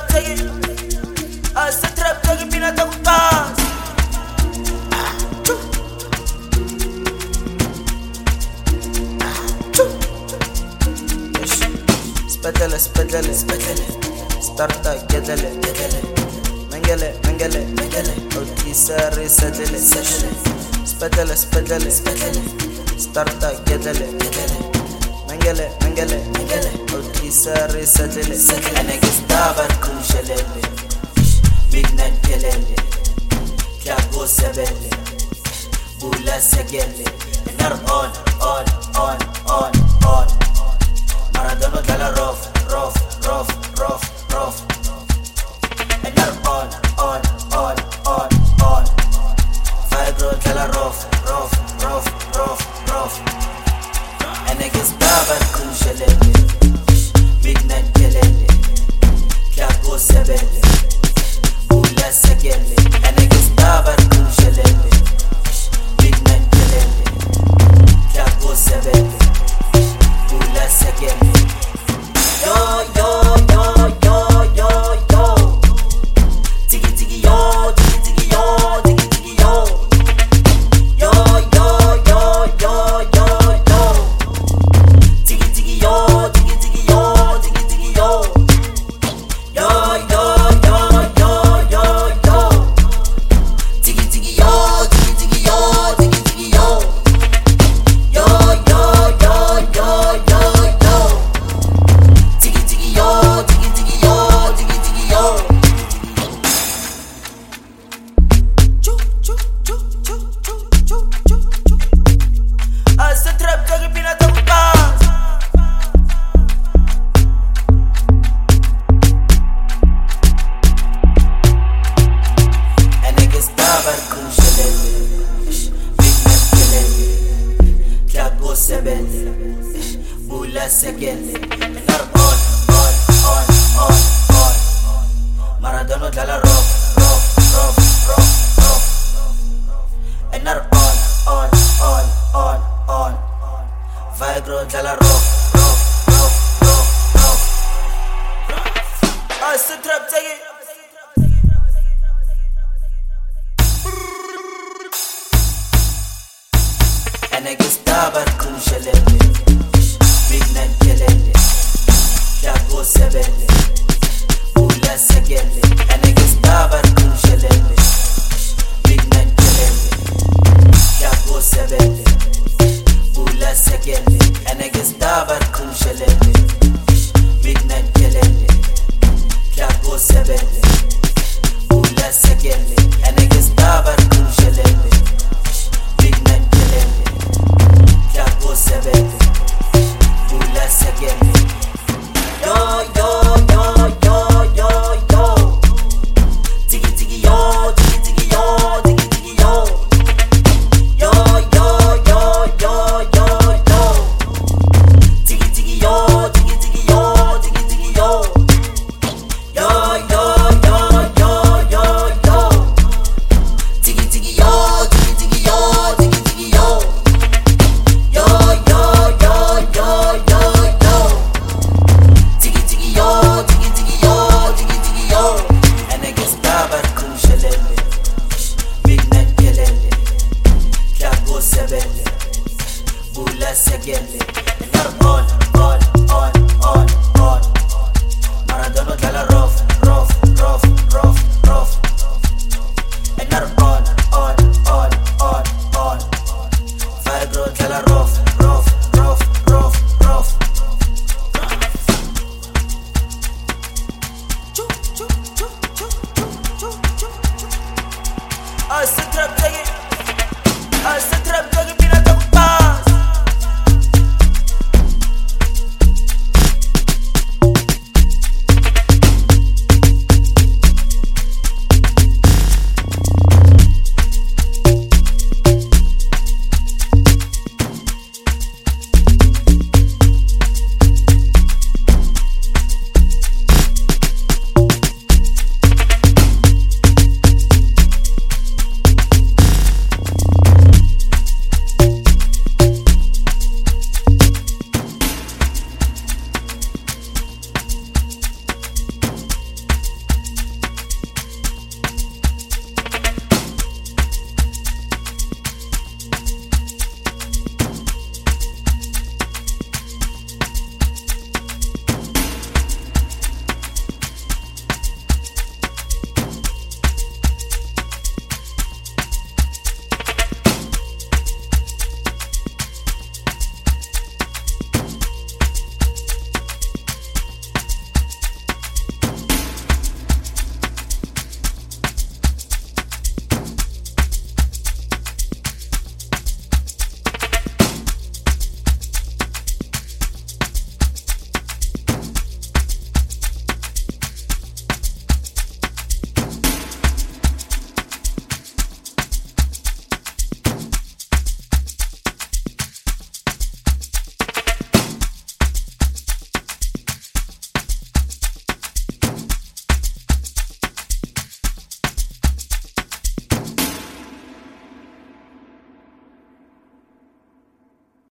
trap take it. As the trap take it, mina taku pass. Spedele, spedele, spedele. Starta, gedele, gedele. Mengele, mengele, mengele. Otisare, sedele, sedele. Spedele, spedele, spedele. Starta, gedele, gedele. Mengele, mengele, mengele. Otisare, sedele, sedele. Enegistaba kushelele. Midnight kelele. Klago sebele. Bula segele. Enar on, on, on, on, on. Maradona dalla rough, rough, rough, rough, rough. And you're on, on, on, on, on. Fibro dalla rough, rough, rough, rough, rough. And niggas baba kushelele. Midnight kelele. Klago sebele. Ula segele. And niggas baba kushelele. Midnight kelele. Klago sebele. Ula segele. Yo, yo, yo, yo, yo, yo. Tiki, tiki, yo, tiki, tiki, yo, tiki, tiki, yo. Yo, yo, yo, yo, yo, yo. Tiki, tiki, yo, tiki, tiki, yo, tiki, tiki, yo. Yo, yo, yo, yo, yo, yo. Tiki, tiki, yo, tiki, tiki, yo, tiki, tiki, yo. Yo, yo, yo, yo, yo, yo. Tiki, tiki, yo, tiki, tiki, yo, tiki, tiki, yo. Choo, choo, choo, choo, choo, choo, choo, choo. As the trap take it, mina taku pass. And niggas baba kushelele. Midnight kelele. Klago sebele. Bula segele. Enar on, on, on, on, on. Maradona dalla rough, rough, rough, rough, rough. Enar on, on, on, on, on. Vigro dalla rough, rough, rough, rough, rough. As the trap take it.